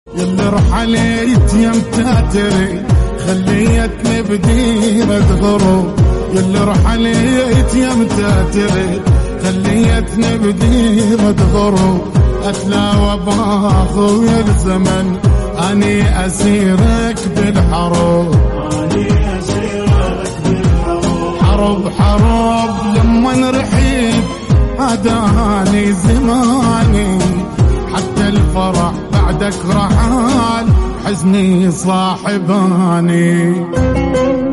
يلي رحلت يمتى تري خليتني بديرة غروب، يلي رحلت يمتى تري خليتني بديرة غروب، اتلاوى باخويا الزمن اني اسيرك بالحروب، اني اسيرك بالحروب، حرب حرب لما رحيت هداني زماني، حتى الفرح بعدك رحال حزني صاحباني.